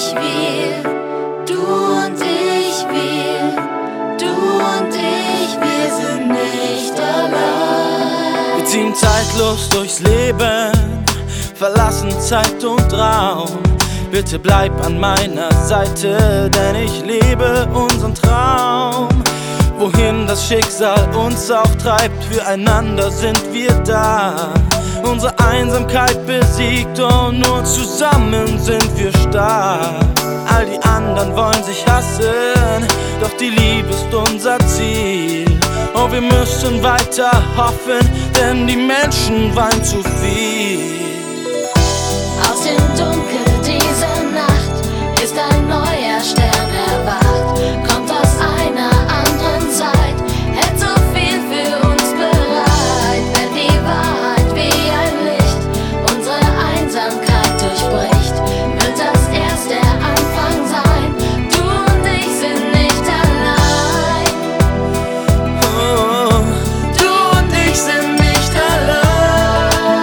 ich, wir, du und ich, wir, du und ich, wir sind nicht allein. Wir ziehen zeitlos durchs Leben, verlassen Zeit und Raum. Bitte bleib an meiner Seite, denn ich lebe unseren Traum. Wohin das Schicksal uns auch treibt, füreinander sind wir da. Unsere Einsamkeit besiegt und nur zusammen sind wir stark. All die anderen wollen sich hassen, doch die Liebe ist unser Ziel. Und wir müssen weiter hoffen, denn die Menschen weinen zu viel. Aus dem Dunkel dieser Nacht ist ein neuer Stern erwacht. Kommt aus einer anderen Zeit, hält so viel für uns bereit. Wenn die Wahrheit wie ein Licht unsere Einsamkeit durchbricht, wird das erst der Anfang sein. Du und ich sind nicht allein. Oh, du und ich sind nicht allein.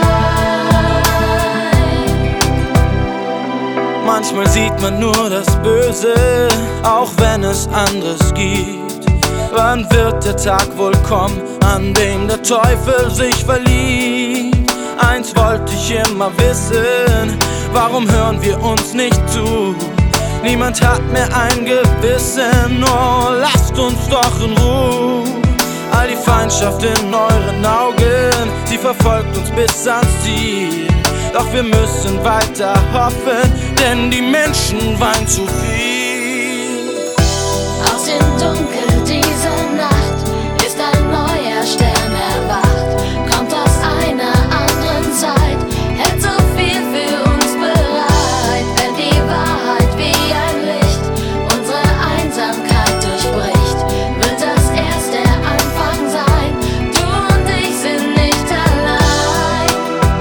Manchmal sieht man nur das Böse, auch wenn es anderes gibt. Wann wird der Tag wohl kommen, an dem der Teufel sich verliebt? Eins wollte ich immer wissen, warum hören wir uns nicht zu? Niemand hat mehr ein Gewissen, oh, lasst uns doch in Ruhe. All die Feindschaft in euren Augen, sie verfolgt uns bis ans Ziel. Doch wir müssen weiter hoffen, denn die Menschen weinen zu viel. Aus dem Dunkel dieser Nacht ist ein neuer Stern erwacht. Kommt aus einer anderen Zeit, hält so viel für uns bereit. Wenn die Wahrheit wie ein Licht unsere Einsamkeit durchbricht, wird das erst der Anfang sein. Du und ich sind nicht allein.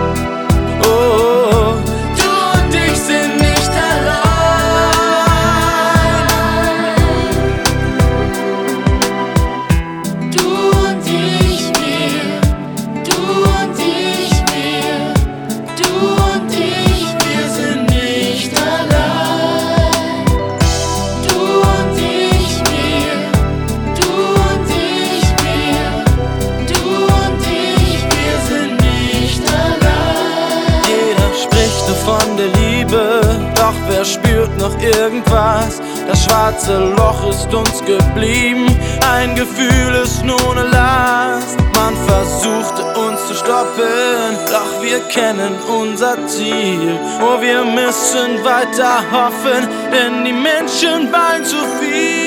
Oh, du und ich sind nicht allein. Du und ich, wir, du und ich, wir, du und ich, wir sind nicht allein. Du und ich, wir, du und ich, wir, du und ich, wir sind nicht allein. Jeder spricht nur von der Liebe, doch wer spürt noch irgendwas? Das schwarze Loch ist uns geblieben, ein Gefühl ist nur eine Last. Man versuchte uns zu stoppen, doch wir kennen unser Ziel. Oh, wir müssen weiter hoffen, denn die Menschen weinen zu viel.